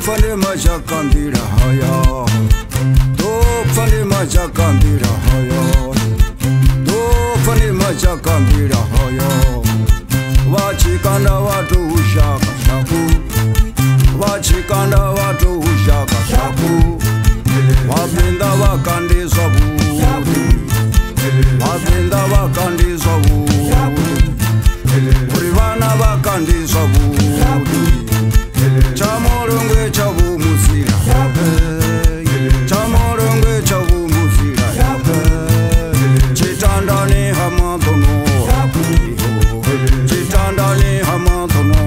fane majakandira haya do fane majakandira haya do fane majakandira haya vachikanda watu ushaka shaku vachikanda watu ushaka shaku vapinda vakandiswa buti vapinda vakandiswa buti uri vana vakandiswa buti chamorongwe chavumuzira chamorongwe chavumuzira chitandani hamathono chitandani hamathono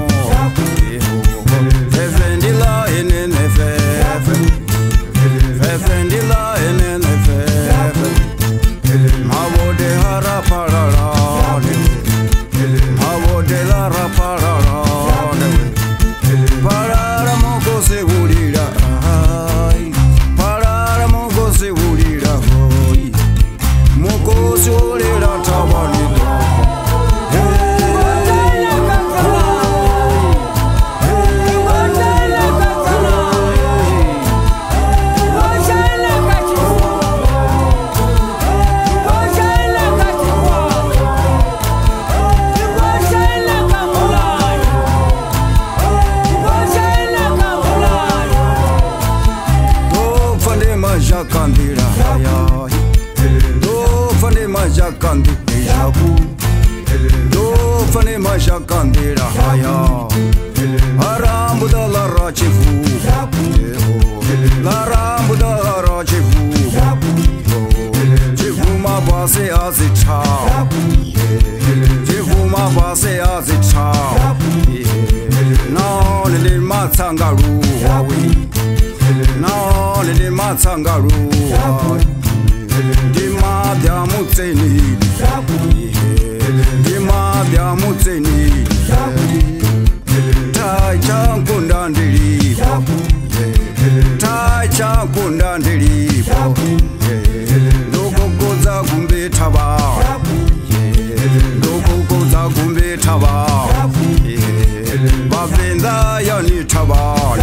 fefendila enene fefe fefendila enene fefe mavode harapararane mavode harapararane parara moko segurira parara moko segurira moko segurira tabani Jakandira haya do fane majakandira do fane majakandira haya arambuda la rachifu la rambuda la rachifu chifu ma base azita chifu ma base azita no le matsangaru wawi no le matsangaru dima bya mutseni dima bya mutseni tai chankundandiri tai chankundandiri ndokokodza kumbe thaba ndokokodza kumbe thaba vavenda yani thaba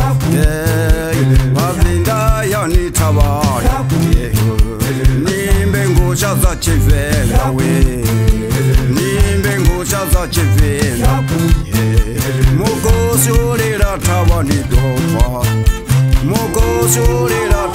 vavenda yani thaba nimbe ngosha za chivela we nimbe ngosha za chivela mokosi olera thaba ni dopa mokosi olera